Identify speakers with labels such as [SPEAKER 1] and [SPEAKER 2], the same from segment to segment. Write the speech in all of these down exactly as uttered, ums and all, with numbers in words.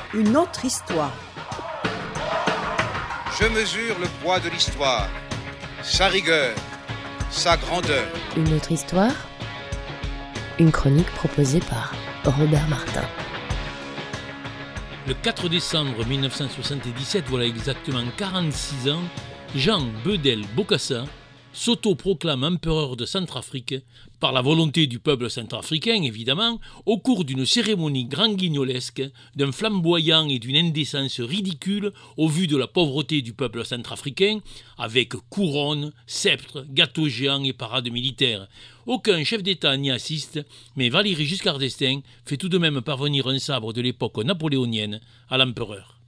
[SPEAKER 1] une autre histoire.
[SPEAKER 2] Je mesure le poids de l'histoire, sa rigueur, sa grandeur.
[SPEAKER 3] Une autre histoire, une chronique proposée par Robert Martin.
[SPEAKER 4] Le quatre décembre mille neuf cent soixante-dix-sept, voilà exactement quarante-six ans, Jean Bedel Bokassa s'autoproclame empereur de Centrafrique par la volonté du peuple centrafricain, évidemment, au cours d'une cérémonie grand-guignolesque, d'un flamboyant et d'une indécence ridicule au vu de la pauvreté du peuple centrafricain, avec couronne, sceptre, gâteau géant et parade militaire. Aucun chef d'État n'y assiste, mais Valéry Giscard d'Estaing fait tout de même parvenir un sabre de l'époque napoléonienne à l'empereur.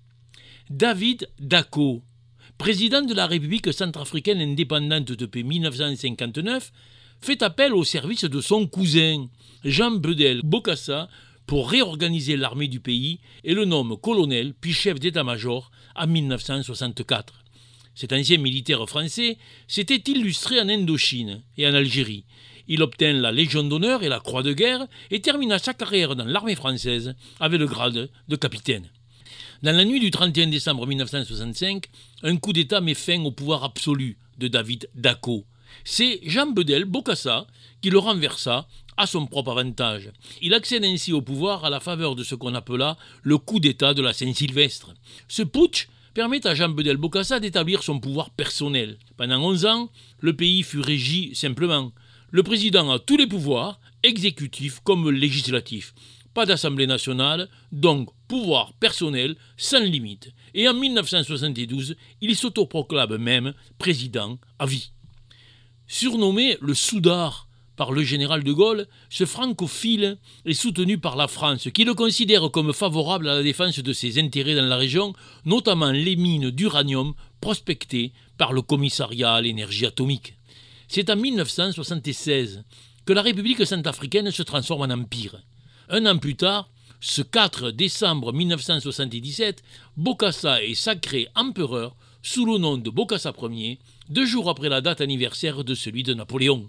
[SPEAKER 4] David Dacko, président de la République centrafricaine indépendante depuis mille neuf cent cinquante-neuf, fait appel au service de son cousin, Jean Bedel Bokassa, pour réorganiser l'armée du pays et le nomme colonel puis chef d'état-major en mille neuf cent soixante-quatre. Cet ancien militaire français s'était illustré en Indochine et en Algérie. Il obtint la Légion d'honneur et la Croix de guerre et termina sa carrière dans l'armée française avec le grade de capitaine. Dans la nuit du trente et un décembre mille neuf cent soixante-cinq, un coup d'État met fin au pouvoir absolu de David Dacko. C'est Jean Bedel Bokassa qui le renversa à son propre avantage. Il accède ainsi au pouvoir à la faveur de ce qu'on appela le coup d'État de la Saint-Sylvestre. Ce putsch permet à Jean Bedel Bokassa d'établir son pouvoir personnel. Pendant onze ans, le pays fut régi simplement. Le président a tous les pouvoirs, exécutifs comme législatifs. Pas d'Assemblée nationale, donc pouvoir personnel sans limite. Et en mille neuf cent soixante-douze, il s'autoproclame même président à vie. Surnommé le Soudard par le général de Gaulle, ce francophile est soutenu par la France, qui le considère comme favorable à la défense de ses intérêts dans la région, notamment les mines d'uranium prospectées par le commissariat à l'énergie atomique. C'est en mille neuf cent soixante-seize que la République centrafricaine se transforme en empire. Un an plus tard, ce quatre décembre mille neuf cent soixante-dix-sept, Bokassa est sacré empereur sous le nom de Bokassa Ier, deux jours après la date anniversaire de celui de Napoléon.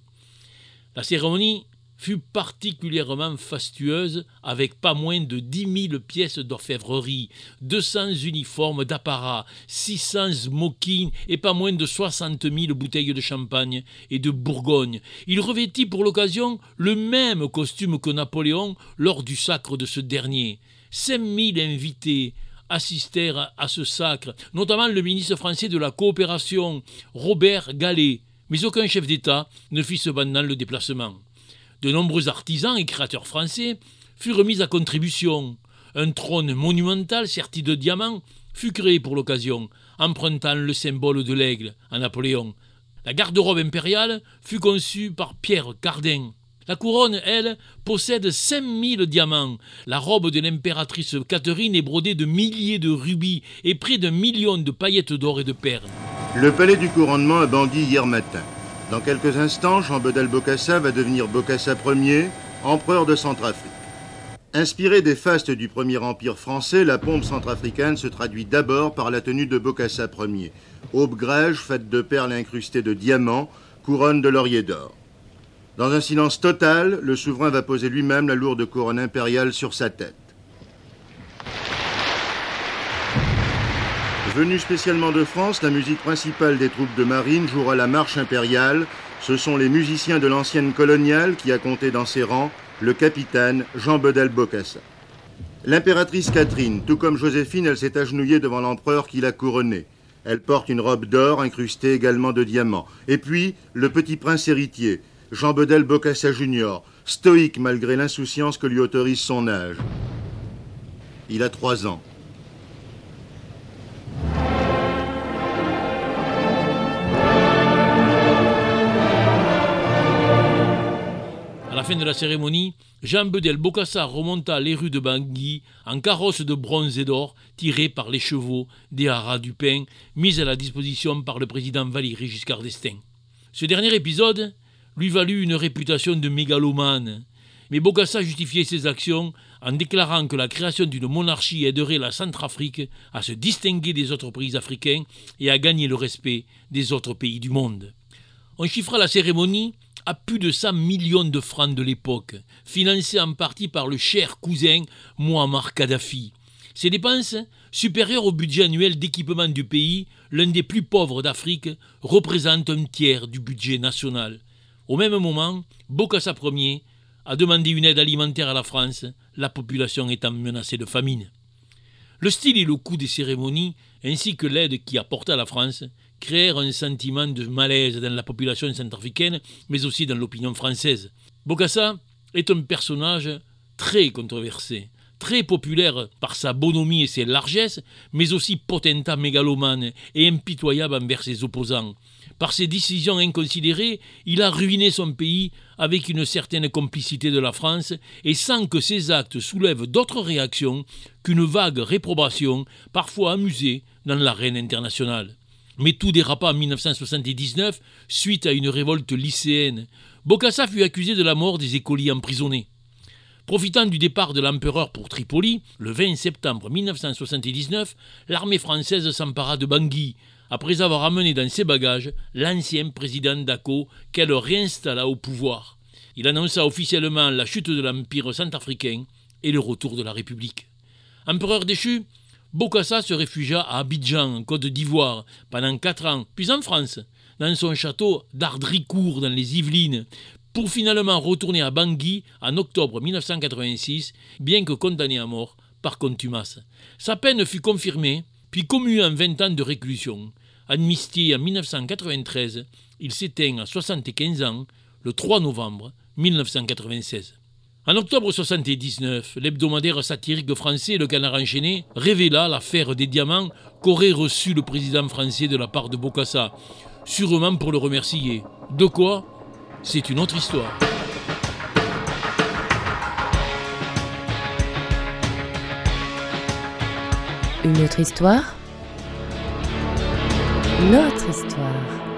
[SPEAKER 4] La cérémonie fut particulièrement fastueuse avec pas moins de dix mille pièces d'orfèvrerie, deux cents uniformes d'apparat, six cents smokings et pas moins de soixante mille bouteilles de champagne et de Bourgogne. Il revêtit pour l'occasion le même costume que Napoléon lors du sacre de ce dernier. cinq mille invités assistèrent à ce sacre, notamment le ministre français de la coopération, Robert Gallet, mais aucun chef d'État ne fit cependant le déplacement. De nombreux artisans et créateurs français furent mis à contribution. Un trône monumental serti de diamants fut créé pour l'occasion, empruntant le symbole de l'aigle à Napoléon. La garde-robe impériale fut conçue par Pierre Cardin. La couronne, elle, possède cinq mille diamants. La robe de l'impératrice Catherine est brodée de milliers de rubis et près d'un million de paillettes d'or et de perles.
[SPEAKER 5] Le palais du couronnement a bandi hier matin. Dans quelques instants, Jean Bedel Bokassa va devenir Bokassa Ier, empereur de Centrafrique. Inspiré des fastes du premier empire français, la pompe centrafricaine se traduit d'abord par la tenue de Bokassa Ier. Aube grège faite de perles incrustées de diamants, couronne de laurier d'or. Dans un silence total, le souverain va poser lui-même la lourde couronne impériale sur sa tête. Venue spécialement de France, la musique principale des troupes de marine jouera la marche impériale. Ce sont les musiciens de l'ancienne coloniale qui a compté dans ses rangs le capitaine Jean Bedel Bokassa. L'impératrice Catherine, tout comme Joséphine, elle s'est agenouillée devant l'empereur qui l'a couronnée. Elle porte une robe d'or incrustée également de diamants. Et puis, le petit prince héritier, Jean Bedel Bokassa Junior, stoïque malgré l'insouciance que lui autorise son âge. Il a trois ans.
[SPEAKER 4] À la fin de la cérémonie, Jean Bedel Bokassa remonta les rues de Bangui en carrosse de bronze et d'or tiré par les chevaux des haras du pain mis à la disposition par le président Valéry Giscard d'Estaing. Ce dernier épisode lui valut une réputation de mégalomane, mais Bokassa justifiait ses actions en déclarant que la création d'une monarchie aiderait la Centrafrique à se distinguer des autres pays africains et à gagner le respect des autres pays du monde. On chiffra la cérémonie à plus de cent millions de francs de l'époque, financés en partie par le cher cousin Mouammar Kadhafi. Ces dépenses, supérieures au budget annuel d'équipement du pays, l'un des plus pauvres d'Afrique, représentent un tiers du budget national. Au même moment, Bokassa Ier a demandé une aide alimentaire à la France, la population étant menacée de famine. Le style et le coût des cérémonies, ainsi que l'aide qui apporta à la France, créèrent un sentiment de malaise dans la population centrafricaine, mais aussi dans l'opinion française. Bokassa est un personnage très controversé, très populaire par sa bonhomie et ses largesses, mais aussi potentat mégalomane et impitoyable envers ses opposants. Par ses décisions inconsidérées, il a ruiné son pays avec une certaine complicité de la France et sans que ses actes soulèvent d'autres réactions qu'une vague réprobation, parfois amusée, dans l'arène internationale. Mais tout dérapa en dix-neuf cent soixante-dix-neuf suite à une révolte lycéenne. Bokassa fut accusé de la mort des écoliers emprisonnés. Profitant du départ de l'empereur pour Tripoli, le vingt septembre dix-neuf cent soixante-dix-neuf, l'armée française s'empara de Bangui, après avoir amené dans ses bagages l'ancien président Dako qu'elle réinstalla au pouvoir. Il annonça officiellement la chute de l'empire centrafricain et le retour de la République. Empereur déchu, Bokassa se réfugia à Abidjan, en Côte d'Ivoire, pendant quatre ans, puis en France, dans son château d'Ardricourt, dans les Yvelines, pour finalement retourner à Bangui en octobre dix-neuf cent quatre-vingt-six, bien que condamné à mort par contumace. Sa peine fut confirmée, puis commue en vingt ans de réclusion. Amnistié en dix-neuf cent quatre-vingt-treize, il s'éteint à soixante-quinze ans, le trois novembre dix-neuf cent quatre-vingt-seize. En octobre soixante-dix-neuf, l'hebdomadaire satirique français Le Canard enchaîné révéla l'affaire des diamants qu'aurait reçu le président français de la part de Bokassa, sûrement pour le remercier. De quoi ? C'est une autre histoire.
[SPEAKER 3] Une autre histoire ? Notre histoire.